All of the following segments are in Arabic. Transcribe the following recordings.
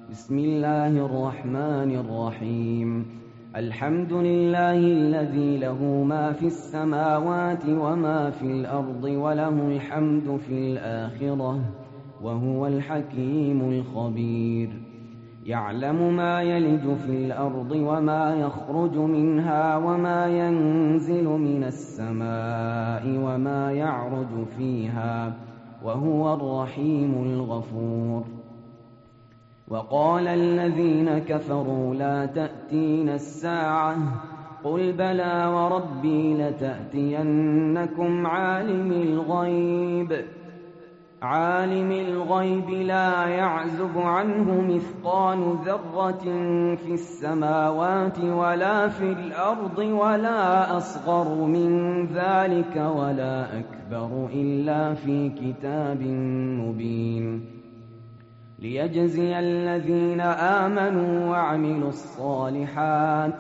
بسم الله الرحمن الرحيم. الحمد لله الذي له ما في السماوات وما في الأرض وله الحمد في الآخرة وهو الحكيم الخبير. يعلم ما يلج في الأرض وما يخرج منها وما ينزل من السماء وما يعرج فيها وهو الرحيم الغفور. وقال الذين كفروا لا تأتين الساعة قل بلى وربي لتأتينكم عالم الغيب لا يعزب عنه مثقال ذرة في السماوات ولا في الأرض ولا أصغر من ذلك ولا أكبر إلا في كتاب مبين ليجزي الذين آمنوا وعملوا الصالحات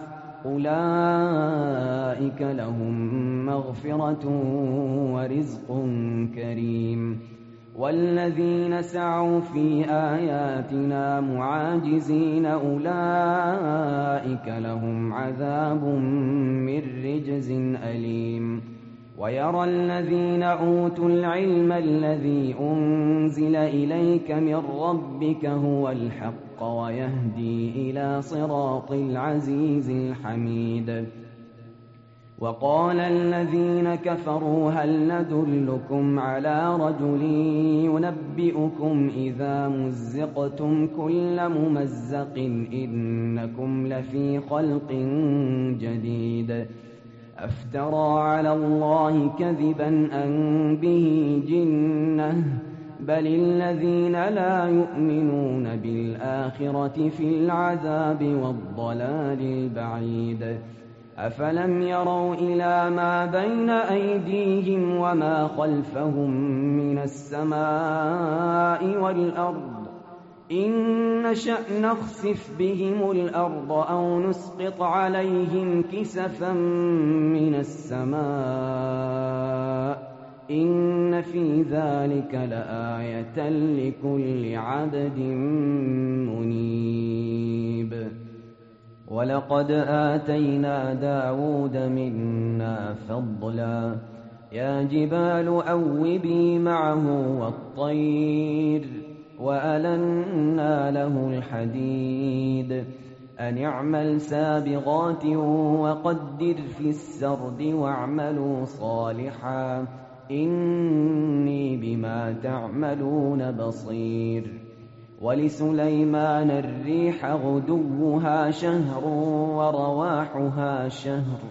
أولئك لهم مغفرة ورزق كريم. والذين سعوا في آياتنا معاجزين أولئك لهم عذاب من رجز أليم. ويرى الذين أوتوا العلم الذي أنزل إليك من ربك هو الحق ويهدي إلى صراط العزيز الحميد. وقال الذين كفروا هل ندلكم على رجل ينبئكم إذا مزقتم كل ممزق إنكم لفي خلق جديد أفترى على الله كذبا أن به جنة بل الذين لا يؤمنون بالآخرة في العذاب والضلال البعيد. أفلم يروا إلى ما بين أيديهم وما خلفهم من السماء والأرض إن نشأ نخسف بهم الأرض أو نسقط عليهم كسفا من السماء إن في ذلك لآية لكل عبد منيب. ولقد آتينا داود منا فضلا يا جبال أوبي معه والطير وألنا له الحديد أن اعمل سابغات وقدر في السرد واعملوا صالحا إني بما تعملون بصير. ولسليمان الريح غدوها شهر ورواحها شهر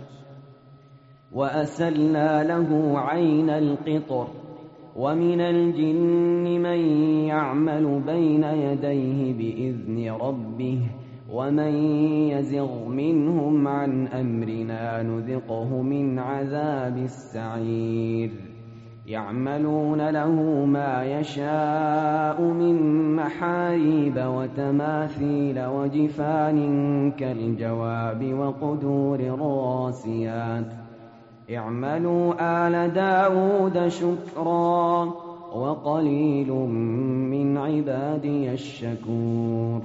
وأسلنا له عين القطر ومن الجن من يعمل بين يديه بإذن ربه ومن يزغ منهم عن أمرنا نذقه من عذاب السعير. يعملون له ما يشاء من محاريب وتماثيل وجفان كالجواب وقدور الراسيات اعملوا آل داود شكرا وقليل من عبادي الشكور.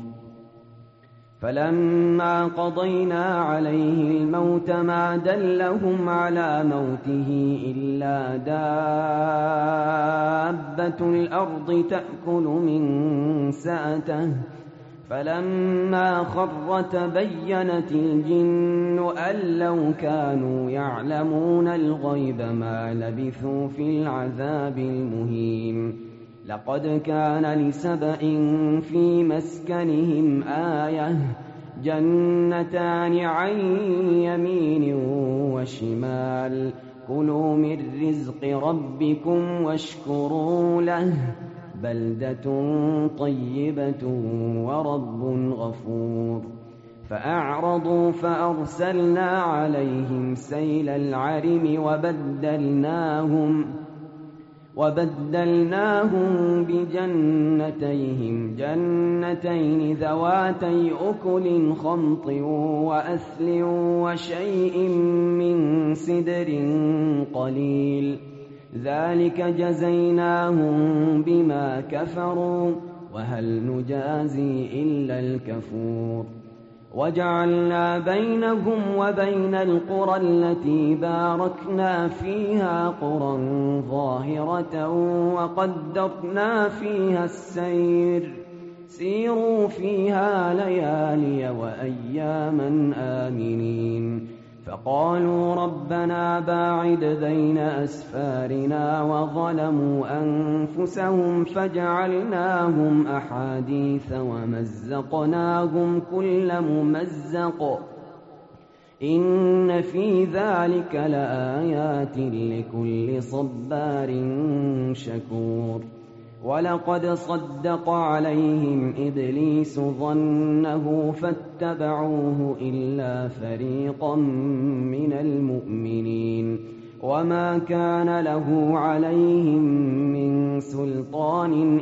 فلما قضينا عليه الموت ما دلهم على موته إلا دابة الأرض تأكل من سأته فلما خر تبينت الجن أن لو كانوا يعلمون الغيب ما لبثوا في العذاب المهين. لقد كان لسبإ في مسكنهم آية جنتان عن يمين وشمال كلوا من رزق ربكم واشكروا له بلدة طيبة ورب غفور. فأعرضوا فأرسلنا عليهم سيل العرم وبدلناهم بجنتيهم جنتين ذواتي أكل خمط وأثل وشيء من سدر قليل ذلك جزيناهم بما كفروا وهل نجازي إلا الكفور وجعلنا بينهم وبين القرى التي باركنا فيها قرى ظاهرة وقدرنا فيها السير سيروا فيها ليالي وأياما آمنين فقالوا ربنا باعد بين أسفارنا وظلموا أنفسهم فجعلناهم أحاديث ومزقناهم كل ممزق إن في ذلك لآيات لكل صبار شكور ولقد صدق عليهم إبليس ظنه فاتبعوه إلا فريقا من المؤمنين وما كان له عليهم من سلطان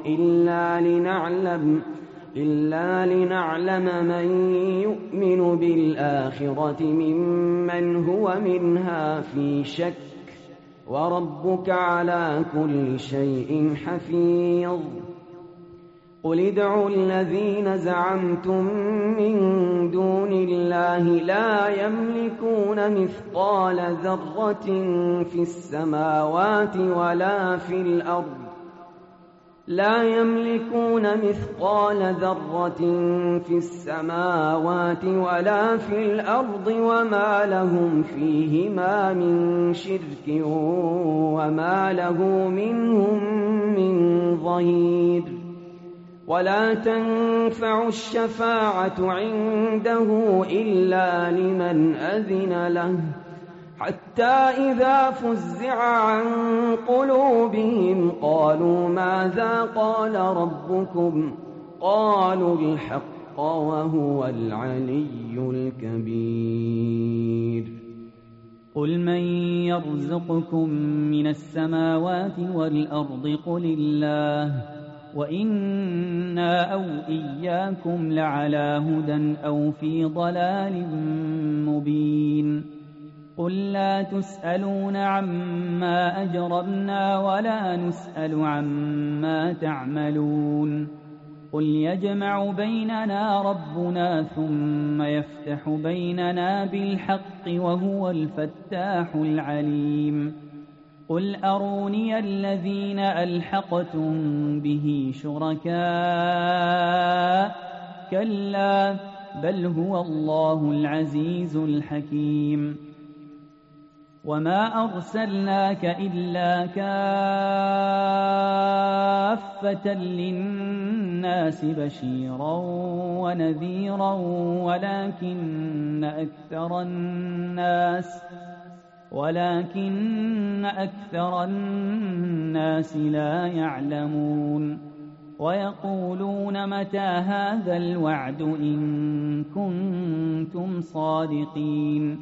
إلا لنعلم من يؤمن بالآخرة ممن هو منها في شك وربك على كل شيء حفيظ قل ادعوا الذين زعمتم من دون الله لا يملكون مثقال ذرة في السماوات ولا في الأرض وما لهم فيهما من شرك وما له منهم من ظهير ولا تنفع الشفاعة عنده إلا لمن أذن له حتى إذا فزع عن قلوبهم قالوا ماذا قال ربكم قالوا الحق وهو العلي الكبير قل من يرزقكم من السماوات والأرض قل الله وإنا أو إياكم لعلى هدى أو في ضلال مبين قل لا تسألون عما أجرمنا ولا نسأل عما تعملون قل يجمع بيننا ربنا ثم يفتح بيننا بالحق وهو الفتاح العليم قل أروني الذين ألحقتم به شركاء كلا بل هو الله العزيز الحكيم وما أرسلناك إلا كافة للناس بشيرا ونذيرا ولكن أكثر الناس لا يعلمون ويقولون متى هذا الوعد إن كنتم صادقين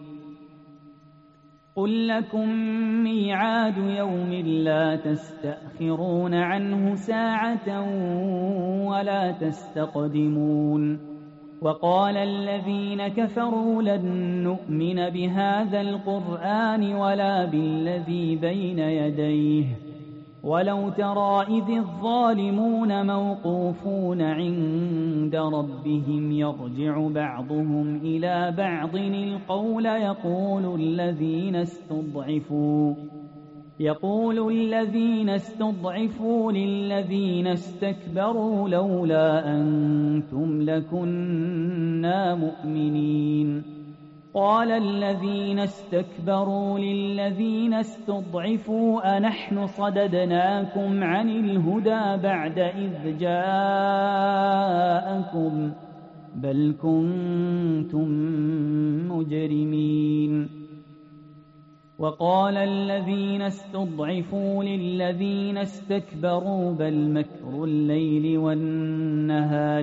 قل لكم ميعاد يوم لا تستأخرون عنه ساعة ولا تستقدمون وقال الذين كفروا لن نؤمن بهذا القرآن ولا بالذي بين يديه ولو ترى إذ الظالمون موقوفون عند ربهم يرجع بعضهم إلى بعض القول يقول الذين استضعفوا للذين استكبروا لولا أنتم لكنا مؤمنين قال الذين استكبروا للذين استضعفوا أنحن صددناكم عن الهدى بعد إذ جاءكم بل كنتم مجرمين وقال الذين استضعفوا للذين استكبروا بل مكر الليل والنهار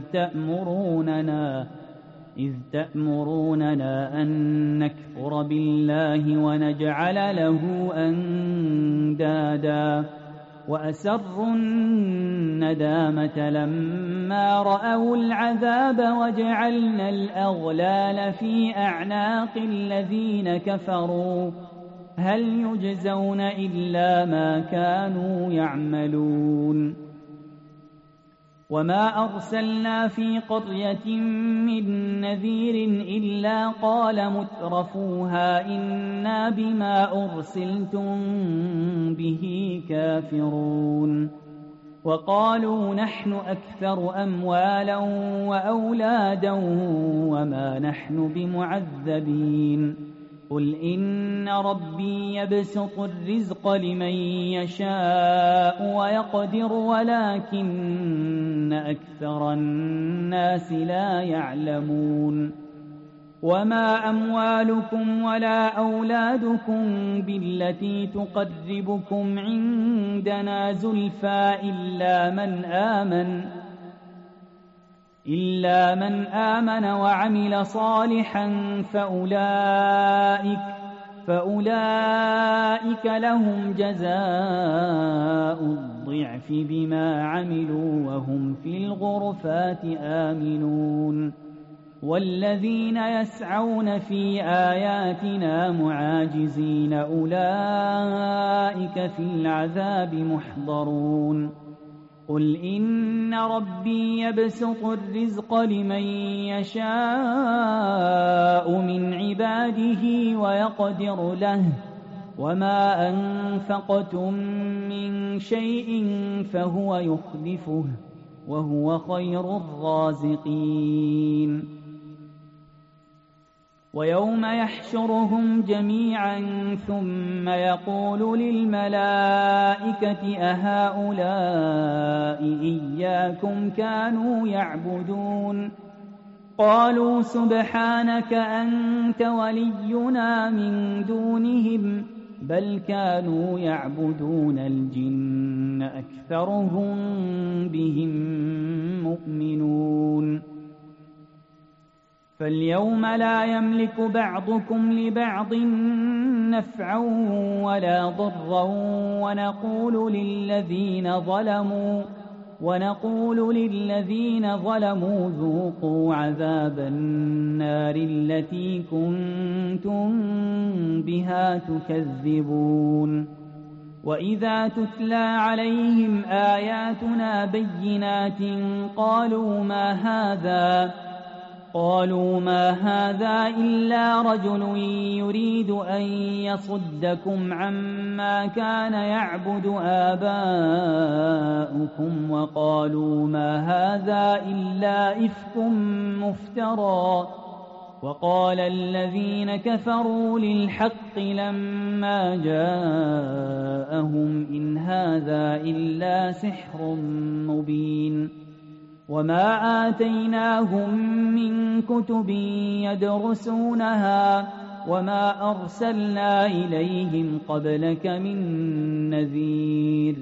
إذ تأمروننا أن نكفر بالله ونجعل له أندادا وأسروا الندامة لما رأوا العذاب وجعلنا الأغلال في أعناق الذين كفروا هل يجزون إلا ما كانوا يعملون وما أرسلنا في قرية من نذير إلا قال مترفوها إنا بما أرسلتم به كافرون وقالوا نحن أكثر أموالا وأولادا وما نحن بمعذبين قل إن ربي يبسط الرزق لمن يشاء ويقدر ولكن أكثر الناس لا يعلمون وما أموالكم ولا أولادكم بالتي تقربكم عندنا زلفى إلا من آمن وعمل صالحا فأولئك لهم جزاء الضعف بما عملوا وهم في الغرفات آمنون والذين يسعون في آياتنا معاجزين أولئك في العذاب محضرون قل إن ربي يبسط الرزق لمن يشاء من عباده ويقدر له وما أنفقتم من شيء فهو يخلفه وهو خير الرازقين ويوم يحشرهم جميعا ثم يقول للملائكة أهؤلاء إياكم كانوا يعبدون قالوا سبحانك أنت ولينا من دونهم بل كانوا يعبدون الجن أكثرهم بهم مؤمنون فاليوم لا يملك بعضكم لبعض نفعا ولا ضرا ونقول للذين ظلموا ذوقوا عذاب النار التي كنتم بها تكذبون وإذا تتلى عليهم آياتنا بينات قالوا ما هذا إلا رجل يريد أن يصدكم عما كان يعبد آباؤكم وقالوا ما هذا إلا إفك مفترى وقال الذين كفروا للحق لما جاءهم إن هذا إلا سحر مبين وما آتيناهم من كتب يدرسونها وما أرسلنا إليهم قبلك من نذير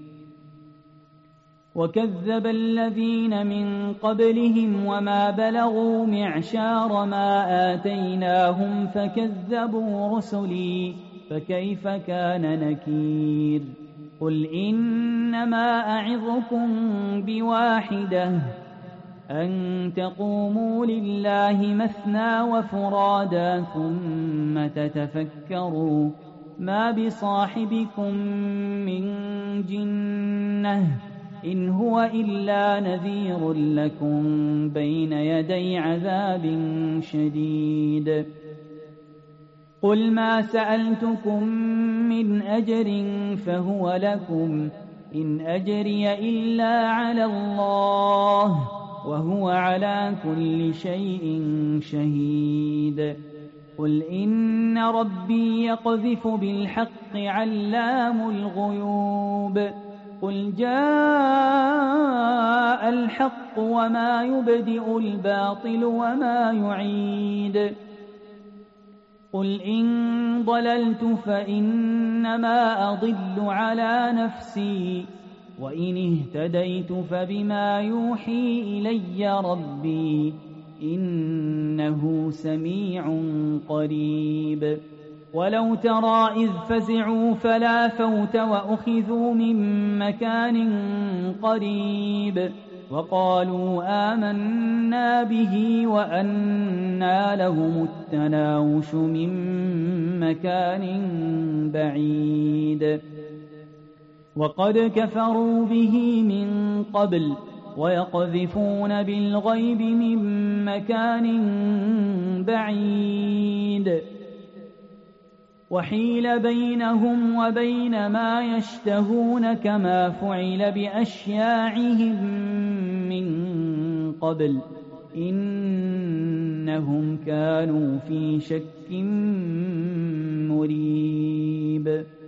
وكذب الذين من قبلهم وما بلغوا معشار ما آتيناهم فكذبوا رسلي فكيف كان نكير قل إنما أعظكم بواحدة أن تقوموا لله مثنى وفرادا ثم تتفكروا ما بصاحبكم من جنة إن هو إلا نذير لكم بين يدي عذاب شديد قل ما سألتكم من أجر فهو لكم إن أجري إلا على الله وهو على كل شيء شهيد قل إن ربي يقذف بالحق علام الغيوب قل جاء الحق وما يبدئ الباطل وما يعيد قل إن ضللت فإنما أضل على نفسي وإن اهتديت فبما يوحي إلي ربي إنه سميع قريب ولو ترى إذ فزعوا فلا فوت وأخذوا من مكان قريب وقالوا آمنا به وأنى لهم التناوش من مكان بعيد وقد كفروا به من قبل ويقذفون بالغيب من مكان بعيد وحيل بينهم وبين ما يشتهون كما فعل بأشياعهم من قبل إنهم كانوا في شك مريب